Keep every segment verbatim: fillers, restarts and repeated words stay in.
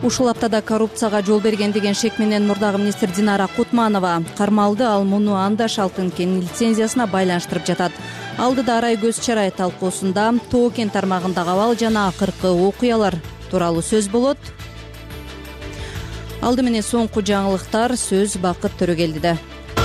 Ушул аптада коррупцияга жол берген деген шек менен мурдагы министр Динара Кутманова кармалды. Ал муну Андаш алтын кен лицензиясына байланыштырып жатат. Алдыда Арай көз чарай талкуусунда Тоо кен тармагындагы абал жана акыркы окуялар тууралуу сөз болот. Алды менен соңку жаңылыктар, сөз Бакыт Төрөгелдиде.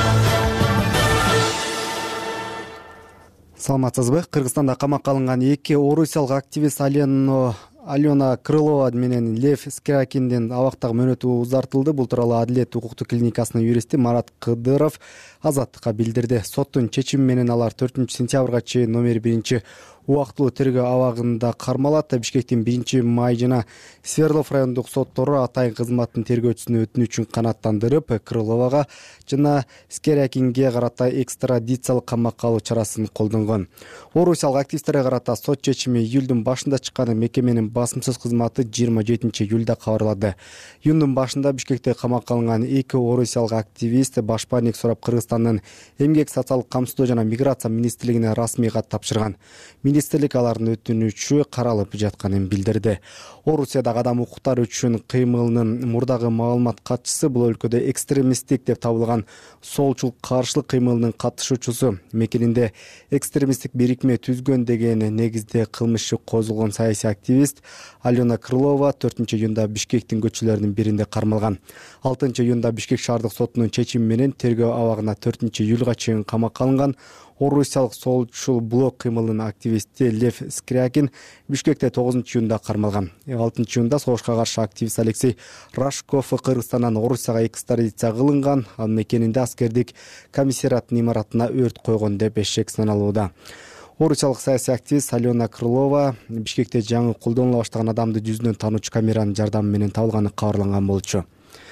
Саламатсызбы? Кыргызстанда камакка алынган эки орусиялык активист Алена Алена Крылова менен Лев Скрякиндин абактагы мөөнөтү узартылды. Бул тууралуу Адилет укуктук клиникасынын юристи Марат Кыдыров Азаттыкка билдирди. Соттун чечими менен алар төртүнчү сентябрга чейин номер биринчи убактылуу тергөө абагында кармалат. Бишкектин биринчи май жана Свердлов райондук соттору атайын кызматтын тергөөчүсүнүн өтүнүчүн канааттандырып, Крыловага жана Скрякинге карата экстрадициялык камакка алуу чарасын колдонгон. Орусиялык активисттерге карата сот чечими июлдун башында чыкканы мекеменин басымсыз кызматы жыйырма жетинчи июлда кабарлады. Июндун башында Бишкекте камакка алынган эки орусиялык активист башпаанек сурап Кыргызстандын эмгек социалдык камсыздоо жана миграция министрлигине расмий кат тапшырган. Министрлик алардын өтүнүчү каралып жатканын билдирди. Орусиядагы адам укуктары үчүн кыймылынын мурдагы маалымат катчысы, бул өлкөдө экстремисттик деп табылган солчул каршылык кыймылынын катышуучусу, мекенинде экстремисттик бирикме түзгөн деген негизде кылмыш козулгон саясий активист Алена Крылова төртүнчү июнда Бишкектин көчөлөрүнүн биринде кармалган. алтынчы июнда Бишкек шаардык сотунун чечими менен тергөө абагына төртүнчү июлга чейин камакка алынган орусиялык солчул блок кыймылынын активисти Лев Скрякин Бишкекте тогузунчу июнда кармалган. алтынчы июнда согушка каршы активист Алексей Рашков Кыргызстандан Орусияга экстрадиция кылынган. Ал мекенинде аскердик комиссариаттын имаратына өрт койгон деп эшек саналууда. Орусиялык саясий активист Алена Крылова Бишкекте жаңы колдонула баштаган адамды жүзүнөн таануучу камеранын жардамы менен табылганы кабарланган болчу.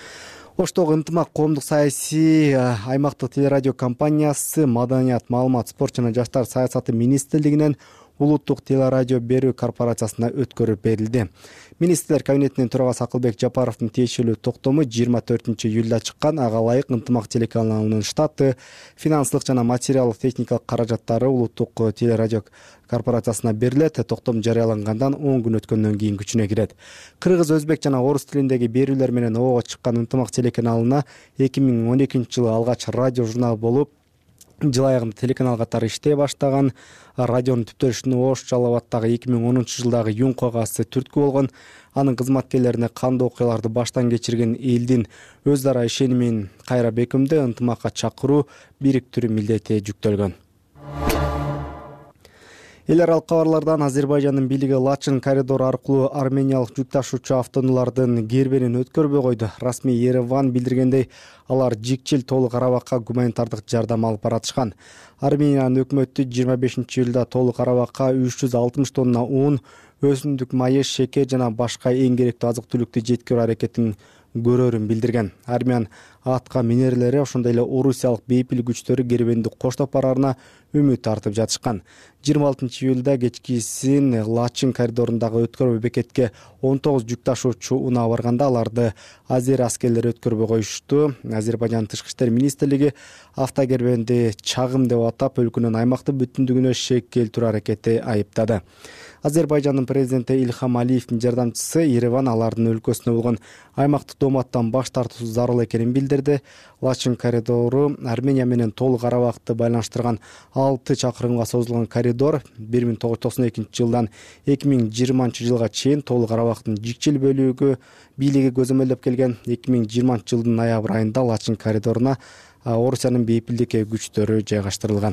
Оштогу ынтымак коомдук саясий аймактык телерадио компаниясы Маданият, маалымат, спорт жана жаштар саясаты министрлигинен улуттук телерадио берүү корпорациясына өткөрүп берилди. Министрлер кабинетинин төрагасы Акылбек Жапаровдун тиешелүү токтому жыйырма төртүнчү июлда чыккан. Ага ылайык ынтымак телеканалынын штаты, финансылык жана материалдык техникалык каражаттары улуттук телерадио корпорациясына берилет. Токтом жарыялангандан он күн өткөндөн кийин күчүнө кирет. Кыргыз, өзбек жана орус тилиндеги берүүлөр менен ого чыккан ынтымак телеканалына эки миң он экинчи жылы алгач радио журнал болуп, жыл аягында телеканал катары иштей баштаган. Радионун түптөлүшүнө Ош Жалал Абадтагы эки миң онунчу жылдагы Юнк окуясы түрткү болгон. Анын кызматкерлерине кандуу окуяларды баштан кечирген элдин өз ара ишенимин кайра бекемдөө, ынтымакка чакыруу, бириктирүү милдети жүктөлгөн. Эл аралык кабарлардан Азербайжандын бийлиги Лачын коридору аркылуу армениялык жүк ташуучу автоунаалардын кербенин өткөрбөй койду. Расмий Ереван билдиргендей, алар Жикчил Толук Карабакка гуманитардык жардам алып баратышкан. Армениянын өкмөтү жыйырма бешинчи июлда Толук Карабакка үч жүз алтымыш тонна ун, өсүмдүк майы, шекер жана башка эң керектүү азык-түлүктү жеткирүү аракетин көрөрүн билдирген. Армян атка минерлери, ошондой эле орусиялык бейпил күчтөрү кербенди коштоп барарына үмүт артып жатышкан. жыйырма алтынчы июлда кечкисин Лачын коридорундагы өткөрбө бекетке он тогуз жүк ташуучу унаа барганда аларды азер аскерлери өткөрбөй коюшту. Азербайжандын тышкы иштер министрлиги автокербенди чагым деп атап, өлкөнүн аймактын бүтүндүгүнө шек келтирүү аракети айыптады. Азербайжандын президенти Ильхам Алиевдин жардамчысы Ереван алардын өлкөсүнө болгон аймактык дооматтан баш тартуу зарыл экенин билдирди. Лачын коридору Армения менен Толук Карабакты байланыштырган алты чакырымга созулган коридор бир миң тогуз жүз токсон экинчи жылдан эки миң жыйырманчы жылга чейин Толук Карабактын Жикчил бөлүгү бийлиги көзөмөлдөп келген. эки миң жыйырманчы жылдын ноябрь айында Лачын коридоруна Орусиянын бейпилдик күчтөрү жайгаштырылган.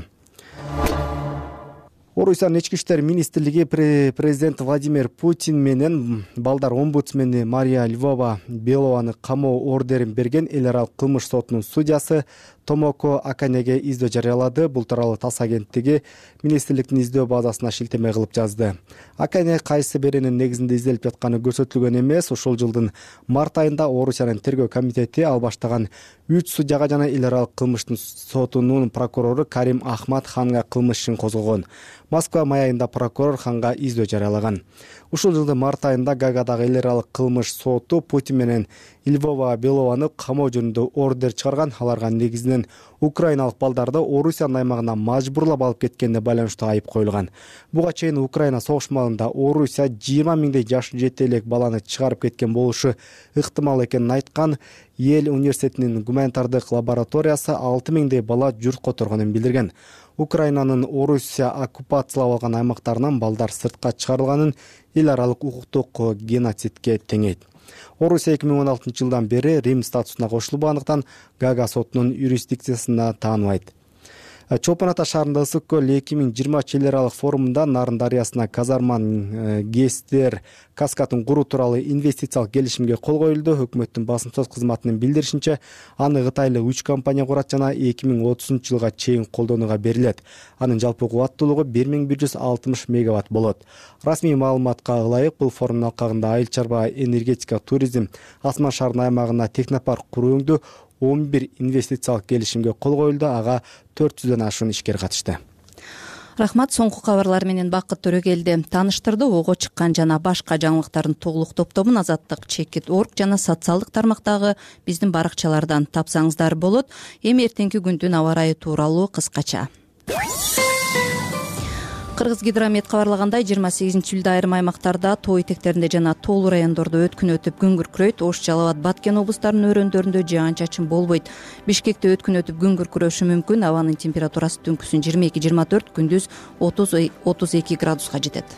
Орусиянын ички иштер министрлиги президент Владимир Путин менен балдар омбудсмени Мария Львова Белованы камоо ордерин берген эл аралык кылмыш сотунун судьясы Томоко Аканеге издөө жарыялады. Бул тууралуу ТАСС агенттиги министрликтин издөө базасына шилтеме кылып жазды. Акане кайсы беренин негизинде изделип жатканы көрсөтүлгөн эмес. Ошол жылдын март айында Орусиянын тергөө комитети ал баштаган үч судьяга жана эл аралык кылмыштын сотунун прокурору Карим Ахмад ханга кылмыш ишин козгогон. Москва май айында прокурор ханга издөө жарыялаган. Ушул жылдын март айында Гаагадагы эл аралык кылмыш соту Путин менен Львова Белованы камоо жөнүндө ордер чыгарган. Аларга негизинен менен украиналык балдарды Орусиянын аймагына мажбурлап алып кеткенине байланыштуу айып коюлган. Буга чейин Украина согуш маалында Орусия жыйырма миңдей жашы жете элек баланы чыгарып кеткен болушу ыктымал экенин айткан. Эл университетинин гуманитардык лабораториясы алты миңдей бала журт которгонун билдирген. Украинанын Орусия оккупациялап алган аймактарынан балдар сыртка чыгарылганын эл аралык укуктук геноцидке теңейт. Орусия эки миң он алтынчы жылдан бери Рим статусуна кошулбагандыктан Гага сотунун юрисдикциясына тааныбайт. Чолпон Ата шаарында Ысык көл эки миң жыйырмачы эл аралык форумунда Нарын дарыясына Казарман, ГЭСтер каскадын куруу тууралуу инвестициялык келишимге кол коюлду. Өкмөттүн басым сөз кызматынын билдиришинче, аны Кытайлык үч компания курат жана эки миң отузунчу жылга чейин колдонууга берилет. Анын жалпы кубаттуулугу бир миң бир жүз алтымыш мегаватт болот. Расмий маалыматка ылайык, бул форумдун алкагында айыл чарба, энергетика, туризм, Асман шаарынын аймагына технопарк курууңду он бир инвестициялык келишимге кол коюлду. Ага төрт жүздөн ашуун ишкер катышты. Рахмат. Соңку кабарлар менен Бакыт Төрөгелди тааныштырды. Ого чыккан жана башка жаңылыктардын толук топтомун Азаттык, Чекит орг жана социалдык тармактагы биздин баракчалардан тапсаңыздар болот. Эми эртеңки күндүн аба ырайы тууралуу кыскача. Кыргыз гидромет кабарлагандай, жыйырма сегизинчи июлда айрым аймактарда тоо этектеринде жана тоолуу райондордо өткүн өтүп күн күркүрөйт. Ош, Жалал Абад, Баткен облустарынын өрөөндөрүндө жаан-чачын болбойт. Бишкекте өткүн өтүп күн күркүрөшү мүмкүн. Абанын температурасы түнкүсүн жыйырма эки жыйырма төрт, күндүз отуз отуз эки градуска жетет.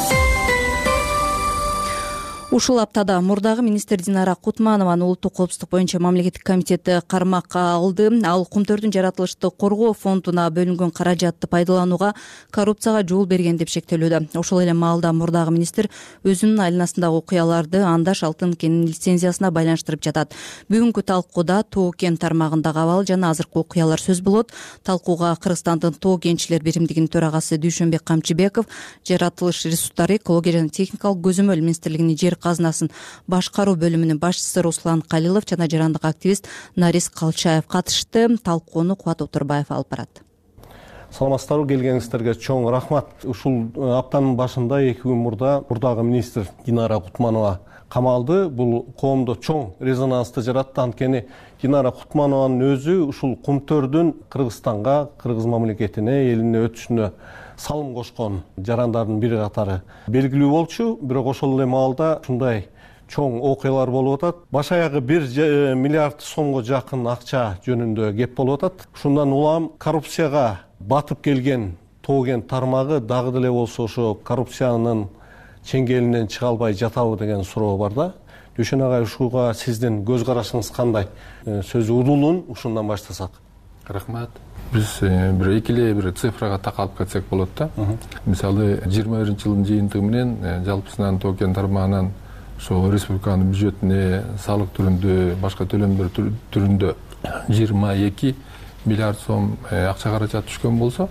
Ушул аптада мурдагы министр Динара Кутманованы улуттук коопсуздук боюнча мамлекеттик комитети кармакка алды. Ал Кумтөрдүн жаратылышты коргоо фондуна бөлүнгөн каражатты пайдаланууга коррупцияга жол берген деп шектелүүдө. Ошол эле маалда мурдагы министр өзүнүн айланасындагы окуяларды Андаш алтын кенинин лицензиясына байланыштырып жатат. Бүгүнкү талкууда тоо кен тармагындагы абал жана азыркы окуялар сөз болот. Талкууга Кыргызстандын тоо кенчилер биримдигинин төрагасы Дүйшөнбек Камчыбеков, жаратылыш ресурстары, экология жана техникалык көзөмөл министрлигинин жер казынасын башкаруу бөлүмүнүн башчысы Руслан Калилов жана жарандык активист Нарис Калчаев катышты. Талкууну Кубат Отурбаев алып барат. Саламатсыздарбы, келгениңиздерге чоң рахмат. Ушул аптанын башында эки күн мурда мурдагы министр Динара Кутманова камалды. Бул коомдо чоң резонансты жаратты. Анткени Динара Кутманованын өзү ушул Кумтөрдүн Кыргызстанга, кыргыз мамлекетине, элине өтүшүнө салым кошкон жарандардын бири катары белгилүү болчу. Бирок ошол эле маалда ушундай чоң окуялар болуп атат. Баш аягы бир миллиард сомго жакын акча жөнүндө кеп болуп атат. Ушундан улам коррупцияга батып келген тоо кен тармагы дагы деле болсо ошо коррупциянын чеңгелинен чыга албай жатабы деген суроо бар да. Дүйшөн агай, ушуга сиздин көз карашыңыз кандай? Сөзү удулун ушундан баштасак. Рахмат. Биз бир экиле бир цифрага такалып кетсек болот да. Мисалы жыйырма биринчи жылдын жыйынтыгы менен жалпысынан тоо кен тармагынан ошо республиканын бюджетине салык түрүндө, башка төлөмдөр түрүндө жыйырма эки миллиард сом акча каражат түшкөн болсо,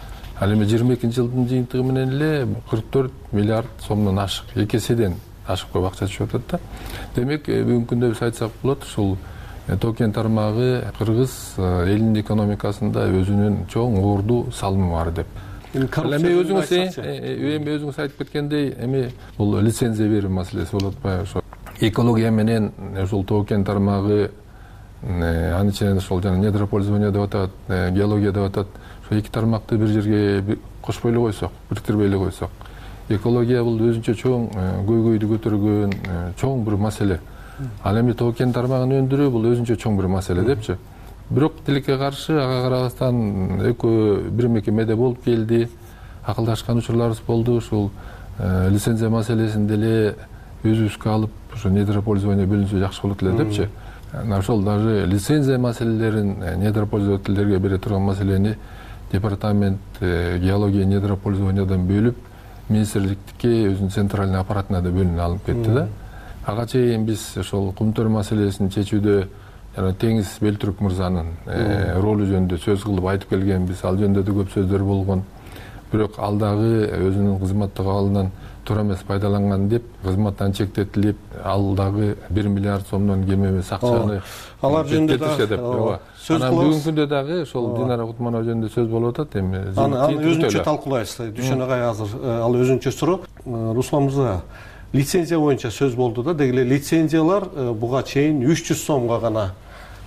ал эми жыйырма экинчи жылдын жыйынтыгы менен эле кырк төрт миллиард сомдон ашык, эки эседен ашык көп акча түшүп атат да. Демек, бүгүнкү күндө биз айтсак болот, ушул тоо кен тармагы кыргыз элинин экономикасында өзүнүн чоң орду салымы бар деп. Эми өзүңүз эми өзүңүз айтып кеткендей, эми бул лицензия берүү маселеси болуп атпайбы? Ошо экология менен ушул тоо кен тармагы, анын ичинен ошол жана недропользование деп атат, геология деп атат. Ошо эки тармакты бир жерге кошпой эле койсок, бириктирбей эле койсок, экология бул өзүнчө чоң көйгөйдү көтөргөн чоң бир маселе. Ал эми тоо кен тармагын өндүрүү бул өзүнчө чоң бир маселе депчи. Бирок тилекке каршы ага карабастан экөө бир мекемеде болуп келди, акылдашкан учурларыбыз болду. Ушул лицензия маселесин деле өзүбүзгө алып, ошо недропользование бөлүнсө жакшы болот эле депчи. Ошол даже лицензия маселелерин недропользовательдерге бере турган маселени департамент геология недропользованиядан бөлүп, министрликтикке өзүнүн центральный аппаратына да бөлүнүп алып кетти да. Ага чейин биз ошол Кумтөр маселесин чечүүдө жана Теңиз Белтүрк мырзанын ролу жөнүндө сөз кылып айтып келгенбиз. Ал жөнүндө да көп сөздөр болгон. Бирок ал дагы өзүнүн кызматтык абалынан туура эмес пайдаланган деп кызматтан чектетилип, ал дагы бир миллиард сомдон кем эмес акчаны алар жөнүндө да сөз кылабыз. Бүгүнкү күндө дагы ошол Динара Кутманова жөнүндө сөз болуп атат. Эми аны өзүнчө талкуулайбыз. Дүйшөн агай азыр ал өзүнчө суроо. Руслан мырза, лицензия боюнча сөз болду да, деги эле лицензиялар буга чейин үч жүз сомго гана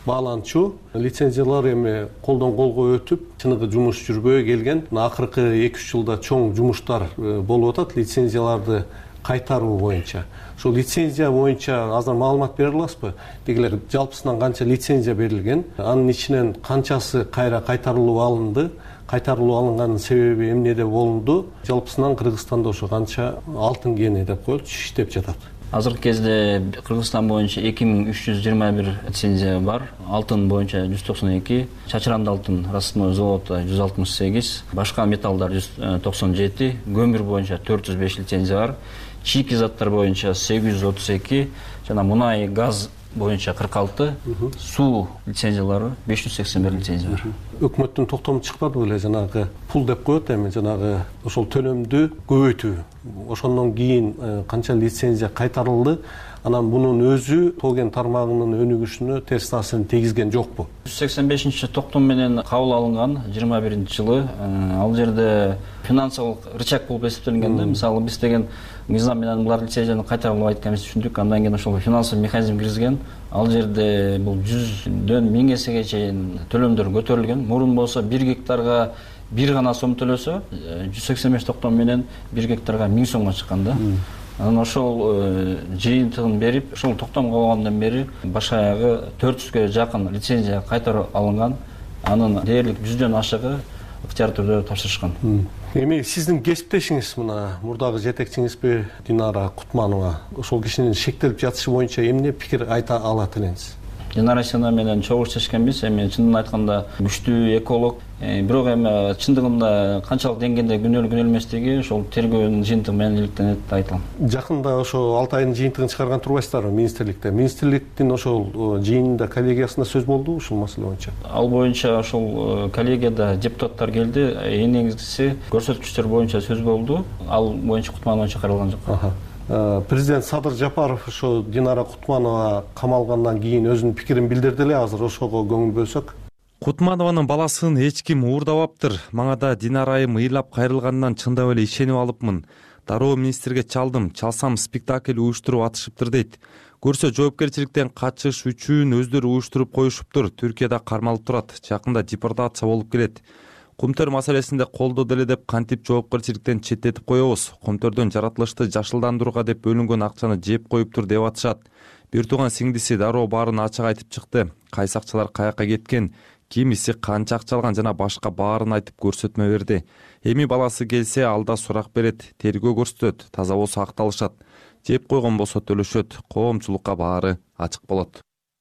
бааланчу лицензиялар эми колдон колго өтүп чыныгы жумуш жүрбөй келген. Акыркы эки үч жылда чоң жумуштар болуп атат лицензияларды кайтаруу боюнча. Ошол лицензия боюнча азыр маалымат бере аласызбы? Дегилер жалпысынан канча лицензия берилген, анын ичинен канчасы кайра кайтарылып алынды, кайтарылып алынганын себеби эмнеде болду, жалпысынан Кыргызстанда ошо канча алтын кени деп коелучу иштеп жатат. Азыркы кезде Кыргызстан боюнча эки миң үч жүз жыйырма бир лицензия бар. Алтын боюнча жүз токсон эки, чачыранды алтын рассыпной заводда жүз алтымыш сегиз, башка металлдар жүз токсон жети, көмүр боюнча төрт жүз беш лицензия бар. Чийки заттар боюнча сегиз жүз отуз эки, жана мунай газ боюнча кырк алты, суу лицензиялары беш жүз сексен бир лицензия бар. Өкмөттүн токтому чыкпады беле, жанагы пул деп коет эми, жанагы ошол төлөмдү көбөйтүү. Ошондон кийин канча лицензия кайтарылды, анан мунун өзү тоо кен тармагынын өнүгүшүнө терс таасирин тийгизген жокпу? жүз сексен бешинчи токтом менен кабыл алынган жыйырма биринчи жылы. Ал жерде финансылык рычаг болуп эсептелинген да. Мисалы биз деген мыйзам менен булар лицензияны кайтарылбайт экенин түшүндүк. Андан кийин ошол финансылык механизм киргизген. Ал жерде бул жүздөн миң эсеге чейин төлөмдөр көтөрүлгөн. Мурун болсо бир гектарга бир гана сом төлөсө, жүз сексен беш токтом менен бир гектарга миң сомго чыккан да. Анан ошол жыйынтыгын берип, ошол токтом калгандан бери баш аягы төрт жүзгө жакын лицензия кайтарып алынган. Анын дээрлик жүздөн ашыгы ыктыяр түрдө тапшырышкан. Эми сиздин кесиптешиңиз мына мурдагы жетекчиңизби Динара Кутманова ошол кишинин шектелип жатышы боюнча эмне пикир айта алат элеңиз? Динара Сина менен чогуу иштешкенбиз. Эми чындын айтканда күчтүү эколог. Бирок эми чындыгында канчалык деңгээлде күнөөлүү күнөөлүү эместиги ошол тергөөнүн жыйынтыгы менен иликтенет деп айталам. Жакында ошо алты айдын жыйынтыгын чыгарган турбайсыздарбы министрликте? Министрликтин ошол жыйынында коллегиясында сөз болду ушул маселе боюнча? Ал боюнча ошол коллегияда депутаттар келди. Эң негизгиси көрсөткүчтөр боюнча сөз болду. Ал боюнча Кутманова чакырылган жок. Президент Садыр Жапаров ошо Динара Кутманова камалгандан кийин өзүнүн пикирин билдирди эле. Азыр ошого көңүл бөлсөк. Кутманованын баласын эч ким уурдабаптыр. Мага да Динара айым ыйлап кайрылгандан чындап эле ишенип алыпмын. Дароо министрге чалдым, чалсам спектакль уюштуруп атышыптыр дейт. Көрсө жоопкерчиликтен качыш үчүн өздөрү уюштуруп коюшуптур. Түркияда кармалып турат. Жакында депортация болуп келет. Кумтөр маселесинде колдоду эле деп кантип жоопкерчиликтен четтетип коебуз. Кумтөрдөн жаратылышты жашылдандырууга деп бөлүнгөн акчаны жеп коюптур деп атышат. Бир тууган сиңдиси дароо баарын ачык айтып чыкты. Кайсакчылар каяка кеткен, кимиси канча акча алган жана башка баарын айтып көрсөтмө берди. Эми баласы келсе алда сурак берет, тергөө көрсөтөт, таза болсо акталышат. Жеп койгон болсо төлөшөт, коомчулукка баары ачык болот.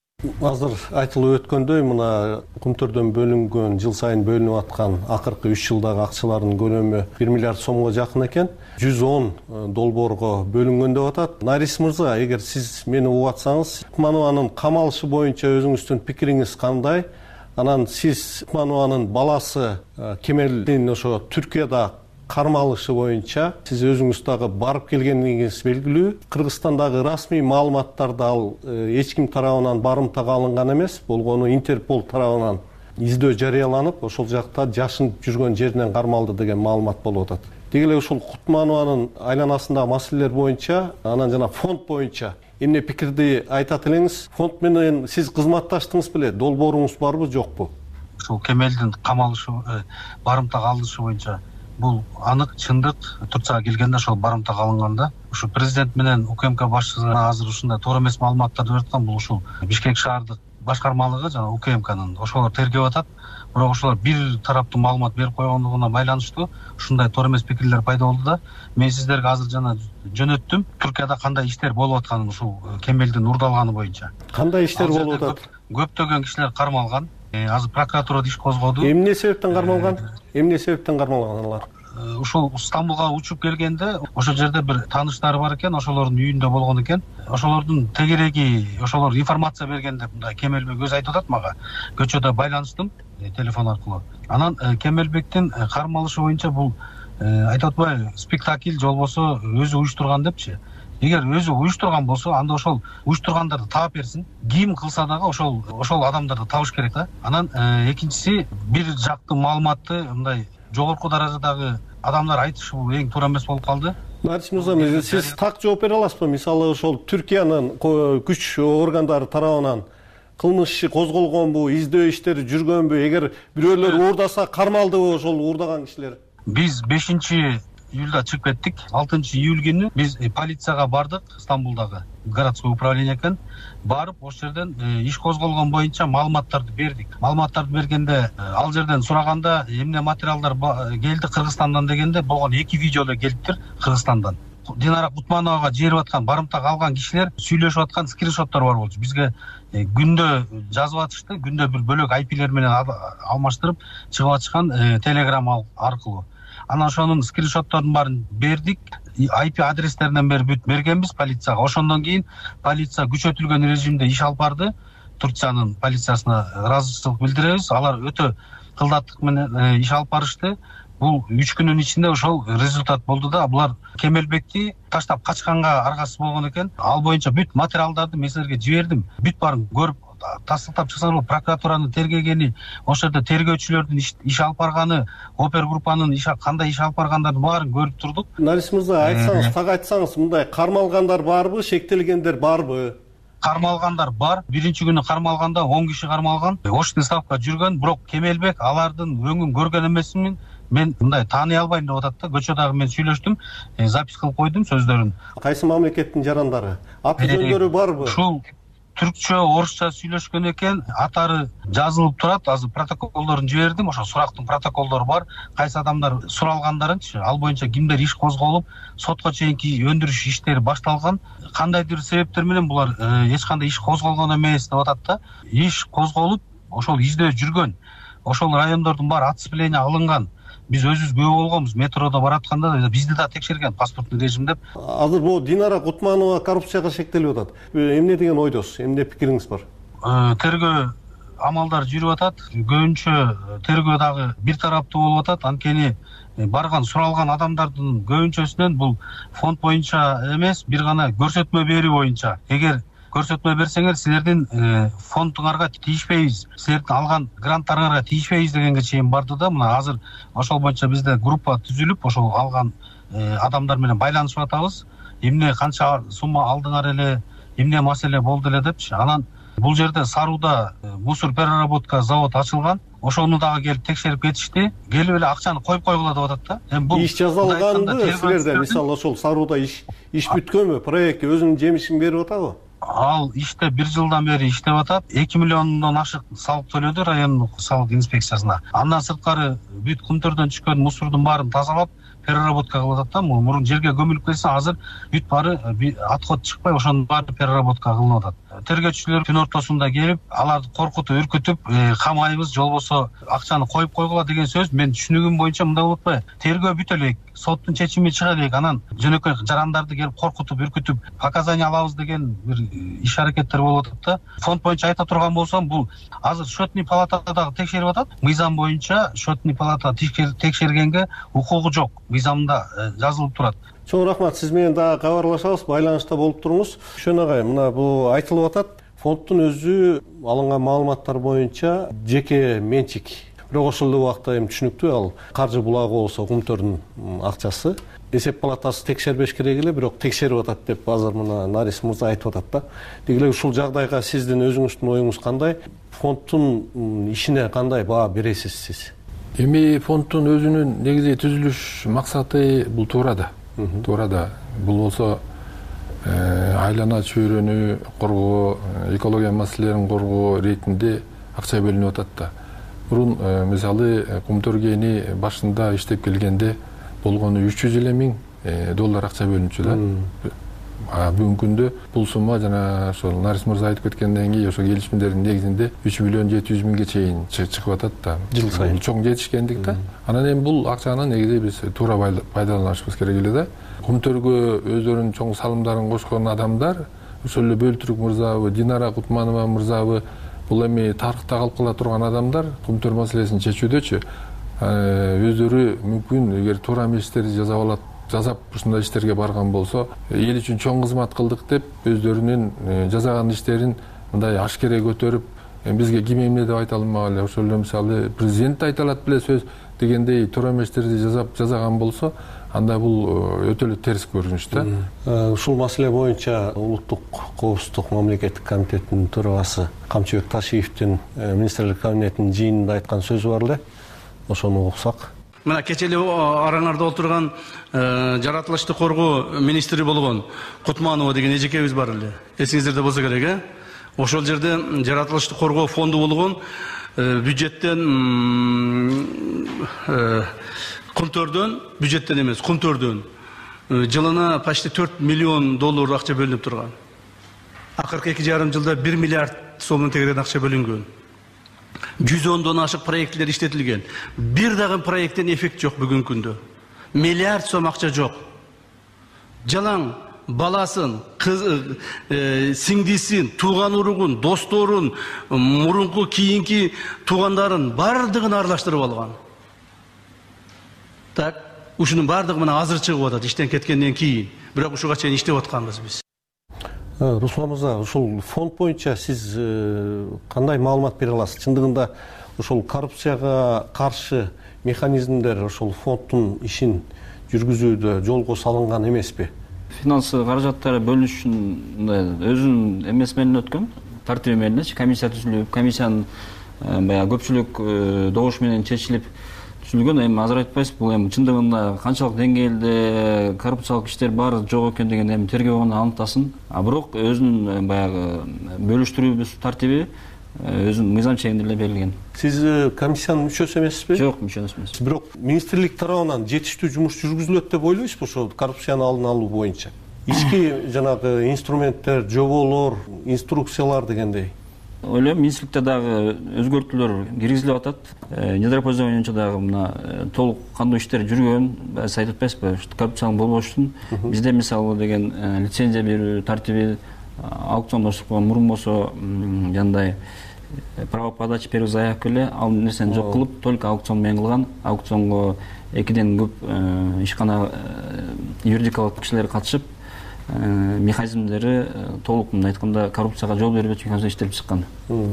Азыр айтылып өткөндөй, мына Кумтөрдөн бөлүнгөн, жыл сайын бөлүнүп аткан акыркы үч жылдагы акчалардын көлөмү бир миллиард сомго жакын экен. жүз он долбоорго бөлүнгөн деп атат. Нарис мырза, эгер сиз мени угуп атсаңыз, Кутманованын камалышы боюнча өзүңүздүн пикириңиз кандай? Анан сиз Кутманованын баласы Кемелдин ошо Түркияда кармалышы боюнча сиз өзүңүз дагы барып келгениңиз белгилүү. Кыргызстандагы расмий маалыматтарда ал эч ким тарабынан барымтага алынган эмес, болгону Интерпол тарабынан издөө жарыяланып, ошол жакта жашынып жүргөн жеринен кармалды деген маалымат болуп атат. Деги эле ушул Кутманованын айланасындагы маселелер боюнча, анан жана фонд боюнча эмне пикирди айтат элеңиз? Фонд менен сиз кызматташтыңыз беле? Долбооруңуз барбы, жокпу? Ушул Кемелдин камалышы, барымтага алынышы боюнча бул анык, чындык. Турцияга келгенде ошол барымтага алынганда, ушу президент менен УКМК башчысына азыр ушундай туура эмес маалыматтарды берип аткан. Бул ушул Бишкек шаардык башкармалыгы жана УКМКнын ошолор тергеп атат. Бирок ошолор бир тараптуу маалымат берип койгондугуна байланыштуу ушундай туура эмес пикирлер пайда болду да. Мен сиздерге азыр жана жөнөттүм. Түркияда кандай иштер болуп атканын ушул Кемелдин урдалганы боюнча. Кандай иштер болуп атат? Көптөгөн кишилер кармалган. Азыр прокуратурада иш козгоду. Эмне себептен кармалган? Эмне себептен кармалган алар? Ушул Стамбулга учуп келгенде ошол жерде бир тааныштары бар экен, ошолордун үйүндө болгон экен. Ошолордун тегереги, ошолор информация берген деп мындай Кемелбек өзү айтып атат мага. Көчөдө байланыштым телефон аркылуу. Анан Кемелбектин кармалышы боюнча бул айтып атпайбы, спектакль же болбосо өзү уюштурган депчи. Эгер өзү уюштурган болсо, анда ошол уюштургандарды таап берсин. Ким кылса дагы ошол ошол адамдарды табыш керек да. Анан экинчиси, бир жактуу маалыматты мындай жогорку даражадагы адамдар айтышы бул эң туура эмес болуп калды. Нарис мырза, сиз так жооп бере аласызбы? Мисалы ошол Түркиянын күч органдары тарабынан кылмыш иши козголгонбу, издөө иштери жүргөнбү, эгер бирөөлөр уурдаса кармалдыбы ошол уурдаган кишилер? Биз бешинчи июлда чыгып кеттик. алтынчы июль күнү биз полицияга бардык, Стамбулдагы городской управление экен. Барып, ошол жерден иш козголгон боюнча маалыматтарды бердик. Маалыматтарды бергенде, ал жерден сураганда, эмне материалдар келди Кыргызстандан дегенде, болгон эки видео эле келиптир Кыргызстандан. Динара Кутмановага жерип аткан, барымтак алган кишилер сүйлөшүп аткан скриншоттор бар болчу. Бизге күндө жазып атышты, күндө бир бөлөк ай пилер менен алмаштырып чыгып атышкан телеграмма аркылуу. Анан ошонун скриншотторун баарын бердик. ай пи адрестеринен бери бүт бергенбиз полицияга. Ошондон кийин полиция күчөтүлгөн режимде иш алып барды. Турциянын полициясына ыраазычылык билдиребиз. Алар өтө кылдаттык менен иш алып барышты. Бул үч күнүн ичинде ошол результат болду да, булар Кемелбекти таштап качканга аргасыз болгон экен. Ал боюнча бүт материалдарды мен силерге жибердим. Бүт баарын көрүп тастыктап чыксаңар, прокуратуранын тергегени, ошол жерде тергөөчүлөрдүн иш алып барганы, опер группанын кандай иш алып баргандарын баарын көрүп турдук. Нарис мырза, айтсаңыз, так айтсаңыз, мындай кармалгандар барбы, шектелгендер барбы? Кармалгандар бар. Биринчи күнү кармалганда он киши кармалган. Очный ставка жүргөн, бирок Кемелбек алардын өңүн көргөн эмесмин. Мен мындай тааный албайм деп атат да. Көчөдөгү мен сүйлөштүм, запись кылып койдум сөздөрүн. Кайсы мамлекеттин жарандары? Аты жөндөрү барбы? Ушул түркчө, орусча сүйлөшкөн экен. Атары жазылып турат. Азыр протоколдорун жибердим. Ошо сурактын протоколдору бар. Кайсы адамдар суралгандарынчы, ал боюнча кимдер иш козголуп, сотко чейинки өндүрүш иштери башталган. Кандайдыр себептер менен булар эч кандай иш козголгон эмес деп атат да. Иш козголуп, ошол издөө жүргөн. Ошол райондордун баары отцепление алынган. Биз өзүбүз күбө болгонбуз, метродо баратканда бизди да текшерген паспорттук режим деп. Азыр бул Динара Кутманова коррупцияга шектелип атат. Эмне деген ойдосуз? Эмне пикириңиз бар? Тергөө амалдар жүрүп атат. Көбүнчө тергөө дагы бир тараптуу болуп атат. Анткени барган суралган адамдардын көбүнчөсүнөн бул фонд боюнча эмес, бир гана көрсөтмө берүү боюнча. Эгер көрсөтмө берсеңер, силердин фондуңарга тийишпейбиз, силердин алган гранттарыңарга тийишпейбиз дегенге чейин барды да. Мына азыр ошол боюнча бизде группа түзүлүп, ошол алган адамдар менен байланышып атабыз. Эмне канча сумма алдыңар эле, эмне маселе болду эле депчи. Анан бул жерде Саруда мусор переработка завод ачылган. Ошону дагы келип текшерип кетишти. Келип эле акчаны коюп койгула деп атат да. Эми бул иш жазалганды силерде, мисалы ошол Саруда иш иш бүткөнбү? Проект өзүнүн жемишин берип атабы? Ал иште бир жылдан бери иштеп атат. эки миллиондон ашык салык төлөдү райондук салык инспекциясына. Андан сырткары бүт кумтөрдөн түшкөн мусордун баарын тазалап, переработка кылып атат да. Мурун жерге көмүлүп кетсе, азыр бүт баары отход чыкпай, ошонун баары переработка кылынып атат. Тергөөчүлөр күн ортосунда келип, аларды коркутуп, үркүтүп, камайбыз, жолбосо акчаны коюп койгула деген сөз. Мен түшүнүгүм боюнча мындай болуп атпайбы? Тергөө бүтө элек, соттун чечими чыга элек, анан жөнөкөй жарандарды келип коркутуп, үркүтүп, показания алабыз деген бир иш аракеттер болуп атат да. Фонд боюнча айта турган болсом, бул азыр счетный палатада дагы текшерип атат. Мыйзам боюнча счетный палата текшергенге укугу жок. Мыйзамда жазылып турат. Чоң рахмат, сиз менен дагы кабарлашабыз, байланышта болуп туруңуз. Шөн агай, мына бул айтылып атат. Фонддун өзү алынган маалыматтар боюнча жеке менчик. Бирок ошол эле убакта эми түшүнүктүү, ал каржы булагы болсо кумтөрдүн акчасы. Эсеп палатасы текшербеш керек эле, бирок текшерип атат деп азыр мына Нарис мырза айтып атат да. Деги эле ушул жагдайга сиздин өзүңүздүн оюңуз кандай? Фонддун ишине кандай баа бересиз сиз? Эми фонддун өзүнүн негизи түзүлүш максаты бул туура да. Туура да. Бул болсо айлана чөйрөнү коргоо, экология маселелерин коргоо иретинде акча бөлүнүп атат да. Мурун мисалы кумтөргени башында иштеп келгенде болгону үч жүз элүү миң доллар акча бөлүнчү да. Бүгүнкү күндө бул сумма жана ошол Нарис мырза айтып кеткенден кийин ошол келишимдердин негизинде үч миллион жети жүз миңге чейин чыгып атат да. Жыл сайын чоң жетишкендик да. Анан эми бул акчаны негизи биз туура пайдаланышыбыз керек эле да. Кумтөргө өздөрүнүн чоң салымдарын кошкон адамдар, ошол эле Бөлтүрк мырзабы, Динара Кутманова мырзабы, бул эми тарыхта калып кала турган адамдар кумтөр маселесин чечүүдөчү өздөрү мүмкүн эгер туура эместерди жасап алат, жасап ушундай иштерге барган болсо, эл үчүн чоң кызмат кылдык деп өздөрүнүн жасаган иштерин мындай ашкере көтөрүп, бизге ким эмне деп айта алмак эле. Ошол эле мисалы президент айта алат беле сөз, дегендей туура эместерди жасап жасаган болсо, анда бул өтө эле терс көрүнүш да. Ушул маселе боюнча улуттук коопсуздук мамлекеттик комитетинин төрагасы Камчыбек Ташиевдин министрлик кабинетинин жыйынында айткан сөзү бар эле. Ошону уксак. Мына кече эле араңарда отурган жаратылышты коргоо министри болгон Кутманова деген эжекебиз бар эле. Эсиңиздерде болсо керек, э? Ошол жерде жаратылышты коргоо фонду болгон бюджеттен кумтөрдөн, бюджеттен эмес, кумтөрдөн жылына почти төрт миллион доллар акча бөлүнүп турган. Акыркы эки жарым жылда бир миллиард сомдон тегерен акча бөлүнгөн. жүз ондон ашык проекттер иштетилген. Бир дагы проекттен эффект жок бүгүнкү күндө. Миллиард сом акча жок. Жалаң баласын, сиңдисин, тууган уругун, досторун, мурунку кийинки туугандарын бардыгын аралаштырып алган. Так, ушунун бардыгы мына азыр чыгып атат иштен кеткенден кийин. Бирок ушуга чейин иштеп атканбыз биз. Руслан мырза, ушул фонд боюнча сиз кандай маалымат бере аласыз? Чындыгында ушул коррупцияга каршы механизмдер ушул фонддун ишин жүргүзүүдө жолго салынган эмеспи? Финансы каражаттары бөлүнүш үчүн өзүнүн эмес менен өткөн, тартиби менен комиссия түзүлүп, комиссиянын баягы көпчүлүк добуш менен чечилип түзүлгөн. Эми азыр айтпайсыз, бул эми чындыгында канчалык деңгээлде коррупциялык иштер бар жок экен деген эми тергөө гана аныктасын. А бирок өзүнүн баягы бөлүштүрүү тартиби өзүнүн мыйзам чегинде эле берилген. Сиз комиссиянын мүчөсү эмессизби? Жок, мүчө эмесмин. Бирок министрлик тарабынан жетиштүү жумуш жүргүзүлөт деп ойлойсузбу ошо коррупцияны алдын алуу боюнча? Ички жанагы инструменттер, жоболор, инструкциялар дегендей. Ойлойм, министрликте дагы өзгөртүүлөр киргизилип атат. Недропользование боюнча дагы мына толук кандуу иштер жүргөн. Биз айтып атпайсызбы, коррупциялык болбош үчүн бизде мисалы деген лицензия берүү тартиби аукциондоштук мурун болсо жандай право подачи первых заявок эле ал нерсени жок кылып, только аукцион менен кылган. Аукционго экиден көп ишкана юридикалык кишилер катышып, механизмдери толук мындай айтканда коррупцияга жол бербөө үчүн иштелип чыккан.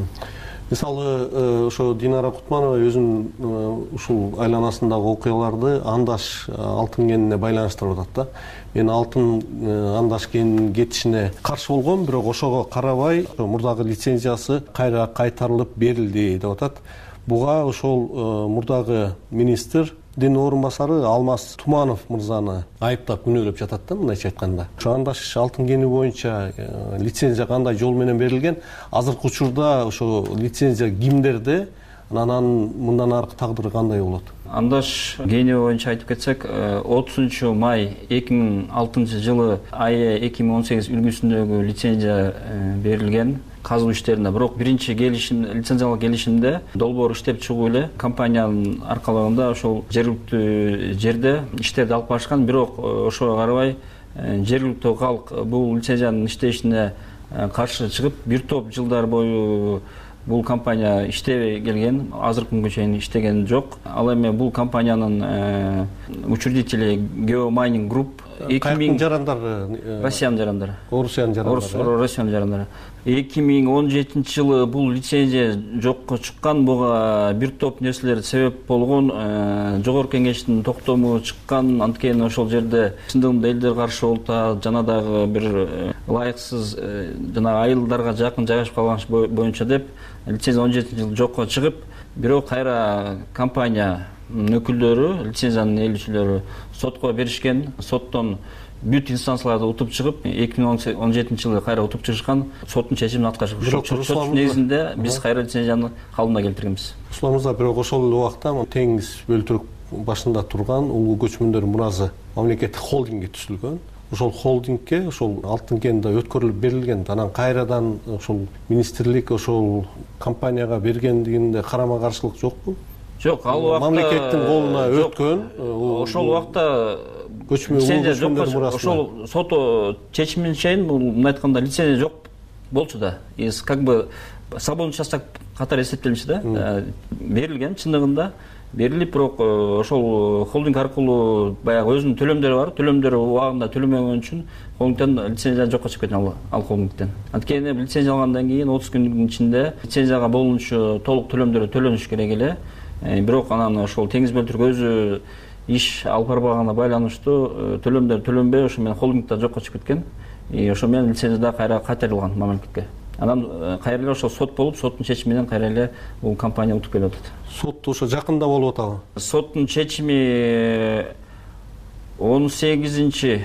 Мисалы, ошо Динара Кутманова өзүнүн ушул айланасындагы окуяларды андаш алтын кенине байланыштырып атат да. Мен алтын андаш кенинин кетишине каршы болгом, бирок ошого карабай мурдагы лицензиясы кайра кайтарылып берилди деп атат. Буга ошол мурдагы министрдин орун басары Алмаз Туманов мырзаны айыптап күнөөлөп жатат да, мындайча айтканда. Ошо андаш алтын кени боюнча лицензия кандай жол менен берилген? Азыркы учурда ошо лицензия кимдерде? Анан мындан аркы тагдыры кандай болот? Андаш кени боюнча айтып кетсек, отузунчу май эки миң алтынчы жылы АЭ эки миң он сегиз үлгүсүндөгү лицензия берилген казуу иштерине. Бирок биринчи келишим, лицензиялык келишимде долбоор иштеп чыгуу эле компаниянын аркалыгында ошол жергиликтүү жерде иштерди алып барышкан. Бирок ошого карабай жергиликтүү калк бул лицензиянын иштешине каршы чыгып, бир топ жылдар бою бул компания иштебей келген, азыркы күнгө чейин иштеген жок. Ал эми бул компаниянын учредители Geomining Group эки миң жарандары, Россиянын жарандары. Орусиянын жарандары. Россиянын жарандары. эки миң он жетинчи жылы бул лицензия жокко чыккан, буга бир топ нерселер себеп болгон. Жогорку кеңештин токтому чыккан, анткени ошол жерде чындыгында элдер каршы болуп, жана дагы бир ылайыксыз жана айылдарга жакын жайгашып калган боюнча деп лицензия он жетинчи жылы жокко чыгып, бирок кайра компания өкүлдөрү, лицензиянын ээлүүчүлөрү сотко беришкен. Соттон бүт инстанцияларды утуп чыгып, эки миң он жетинчи жылы кайра утуп чыгышкан, соттун чечимин аткарышып, соттун негизинде биз кайра лицензияны калыбына келтиргенбиз. Руслан мырза, бирок ошол эле убакта теңиз бөлтүрүк башында турган Улуу көчмөндөр муразы мамлекеттик холдинги түзүлгөн. Ошол холдингке ошол алтын кенде өткөрүлүп берилген. Анан кайрадан ошол министрлик ошол компанияга бергендигинде карама каршылык жокпу? Жок, ал убакта мамлекеттин колуна өткөн. Ошол убакта лицензия жок. Ошол сот чечимине чейин мындай айтканда лицензия жок болчу да. Из как бы свободный участок катары эсептелчү да. Берилген чындыгында берилип, бирок ошол холдинг аркылуу баягы өзүнүн төлөмдөрү бар. Төлөмдөрү убагында төлөмөгөн үчүн холдингден лицензия жокко чыгып кеткен ал холдингден. Анткени лицензия алгандан кийин отуз күндүн ичинде лицензияга болуучу толук төлөмдөрү төлөнүш керек эле. бирок анан ошол теңиз бөлтүрк өзү иш алып барбаганына байланыштуу төлөмдөр төлөнбөй ошо менен холдингда жокко чыгып кеткен. Ошо менен лицензия да кайра кайтарылган мамлекетке. Анан кайра эле ошо сот болуп, соттун чечими менен кайра эле бул компания утуп келип атат. Сот ошо жакында болуп атабы? Соттун чечими он сегизинчи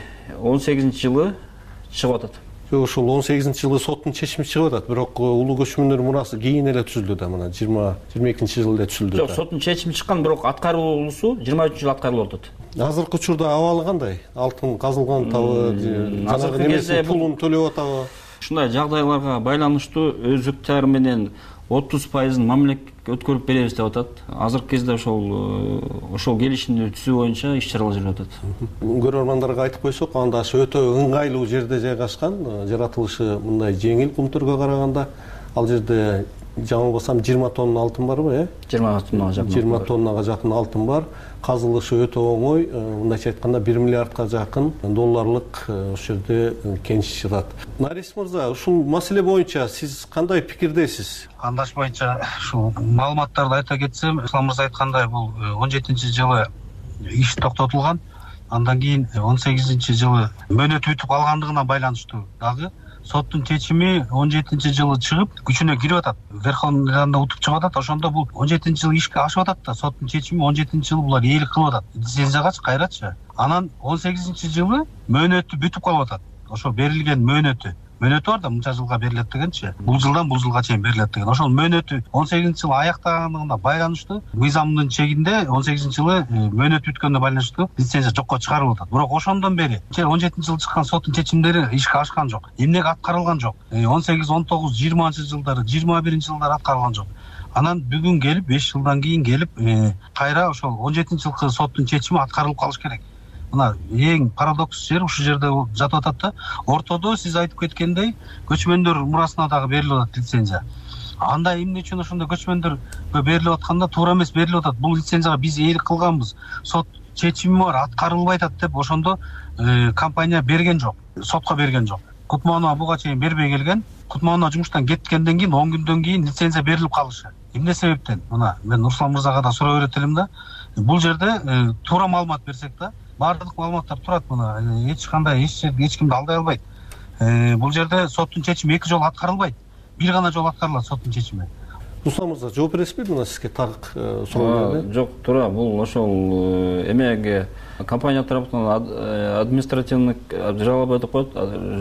жылы чыгып атат. Ошол он сегизинчи жылы соттун чечими чыгып атат, бирок улуу көчмөндөр мурасы кийин эле түзүлдү да, мына жыйырма экинчи жылда түзүлдү. Жок, соттун чечими чыккан, бирок аткаруусу жыйырма үчүнчү жылы аткарылып атат. Азыркы учурда абалы кандай? Алтын казылган табы, жанагы немеси пулун төлөп атабы? Ушундай жагдайларга байланыштуу өзүктөр менен отуз пайызын мамлекет өткөрүп беребиз деп атат. Азыркы кезде ошол ошол келишимди түзүү боюнча иш чаралар жүрүп атат. Көрөрмандарга айтып койсок, анда өтө ыңгайлуу жерде жайгашкан, жаратылышы мындай жеңил кумтөргө караганда. Ал жерде жаңылбасам жыйырма тонна алтын барбы, э? жыйырма тоннага жакын. жыйырма тоннага жакын алтын бар. Казылышы өтө оңой, мындайча айтканда бир миллиардка жакын долларлык ошол жерде кениш жатат. Нарис мырза, ушул маселе боюнча сиз кандай пикирдесиз? Андаш боюнча ушул маалыматтарды айта кетсем, Ислам мырза айткандай, бул он жетинчи жылы иш токтотулган. Андан кийин он сегизинчи жылы мөөнөт бүтүп алгандыгына байланыштуу дагы соттун чечими он жетинчи жылы чыгып, күчүнө кирип атат. Верховный Радада утуп чыгып атат. Ошондо бул он жетинчи жылы ишке ашып атат да, соттун чечими он жетинчи жылы булар ээлик кылып атат. Лицензиягачы кайрачы. Анан он сегизинчи жылы мөөнөтү бүтүп калып атат. Ошо берилген мөөнөтү мөөнөтү бар да, мынча жылга берилет дегенчи. Бул жылдан бул жылга чейин берилет деген. Ошол мөөнөтү он сегизинчи жылы аяктагандыгына байланыштуу мыйзамдын чегинде он сегизинчи жылы мөөнөт бүткөнүнө байланыштуу лицензия жокко чыгарылып атат. Бирок ошондон бери он жетинчи жылы чыккан соттун чечимдери ишке ашкан жок. Эмнеге аткарылган жок? он сегиз, он тогуз, жыйырманчы жылдары, жыйырма биринчи жылдары аткарылган жок. Анан бүгүн келип, беш жылдан кийин келип, кайра ошол он жетинчи жылкы соттун чечими аткарылып калыш керек. Мына эң парадокс жер ушул жерде жатып атат да. Ортодо сиз айтып кеткендей, көчмөндөр мурасына дагы берилип атат лицензия. Анда эмне үчүн ошондо көчмөндөргө берилип атканда туура эмес берилип атат. Бул лицензияга биз ээлик кылганбыз. Сот чечими бар, аткарылбай атат деп ошондо компания берген жок, сотко берген жок. Кутманова буга чейин бербей келген. Кутманова жумуштан кеткенден кийин он күндөн кийин лицензия берилип калышы. Эмне себептен? Мына мен Руслан мырзага да суроо берет элем да. Бул жерде туура маалымат берсек да, баардык маалыматтар турат, мына эч кандай эч жерде эч кимди алдай албайт. Бул жерде соттун чечими эки жолу аткарылбайт. Бир гана жолу аткарылат соттун чечими. Руслан мырза, жооп бересизби мына сизге тагык суроолорго? Жок, туура. Бул ошол эмеге компания тарапынан административный жалоба деп коет.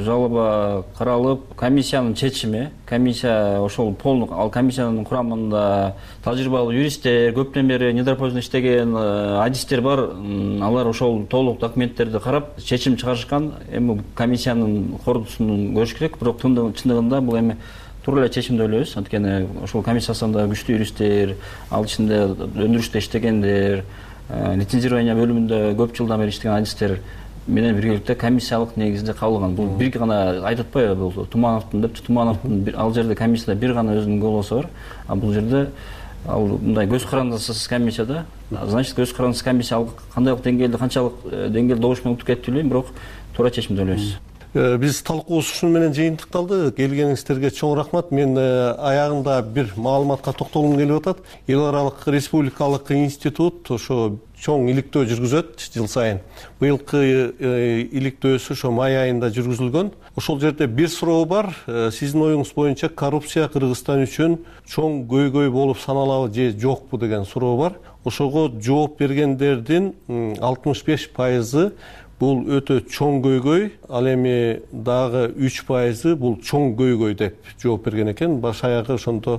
Жалоба каралып, комиссиянын чечими, комиссия ошол полный, ал комиссиянын курамында тажрыйбалуу юристтер, көптөн бери недропользовно иштеген адистер бар. Алар ошол толук документтерди карап, чечим чыгарышкан. Эми комиссиянын кордусун көрүш керек, бирок чындыгында бул эми туура эле чечим деп ойлойбуз. Анткени ошол комиссиясында күчтүү юристтер, ал ичинде өндүрүштө иштегендер, лицензирование бөлүмүндө көп жылдан бери иштеген адистер менен биргеликте комиссиялык негизде кабылган. Бул бир гана айтып атпайбы, бул Тумановдун депчи, Тумановдун ал жерде комиссияда бир гана өзүнүн голосу бар. А бул жерде ал мындай көз карандысыз комиссияда, значит көз карандысыз комиссия ал кандайлык деңгээлде, канчалык деңгээлде добуш менен утуп кетти билбейм, бирок туура чечим деп ойлойбуз. Биз талкуубуз ушуну менен жыйынтыкталды. Келгениңиздерге чоң рахмат. Мен аягында бир маалыматка токтолгум келип атат. Эл аралык республикалык институт ошо чоң иликтөө жүргүзөт жыл сайын. Быйылкы иликтөөсү ошо май айында жүргүзүлгөн. Ошол жерде бир суроо бар. Сиздин оюңуз боюнча коррупция Кыргызстан үчүн чоң көйгөй болуп саналабы же жокпу деген суроо бар. Ошого жооп бергендердин алтымыш беш пайызы бул өтө чоң көйгөй, ал эми дагы үч пайызы бул чоң көйгөй деп жооп берген экен. Баш аягы ошондо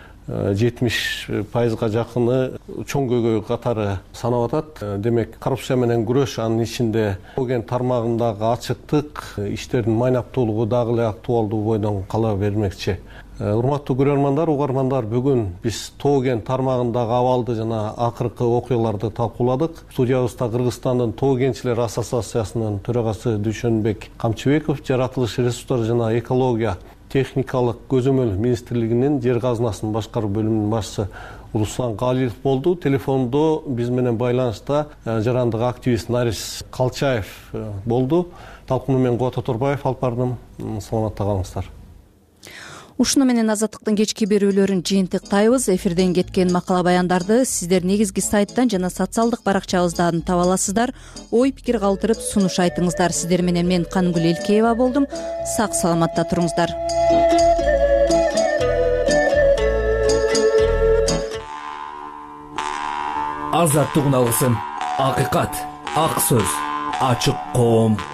жетимиш пайызга жакыны чоң көйгөй катары санап атат. Демек, коррупция менен күрөш, анын ичинде тоген тармагындагы ачыктык, иштердин майнаптуулугу дагы эле актуалдуу бойдон кала бермекчи. Урматтуу көрөрмандар, угармандар, бүгүн биз тоген тармагындагы абалды жана акыркы окуяларды талкууладык. Студиябызда Кыргызстандын Тоогенчилер ассоциациясынын төрагасы Дүйшөнбек Камчыбеков, жаратылыш ресурстары жана экология техникалык көзөмөл министрлигинин жер казынасынын башкаруу бөлүмүнүн башчысы Руслан Галилов болду. Телефондо биз менен байланышта жарандык активист Нарис Калчаев болду. Талкууну мен Кубат Оторбаев алып бардым. Саламатта калыңыздар. Ушуну менен Азаттыктын кечки берүүлөрүн жыйынтыктайбыз. Эфирден кеткен макала баяндарды сиздер негизги сайттан жана социалдык баракчабыздан таба аласыздар. Ой пикир калтырып сунуш айтыңыздар. Сиздер менен мен Каныгүл Элкеева болдум. Сак саламатта туруңуздар. Азаттык үн алгысым, акыйкат, ак сөз, ачык коом.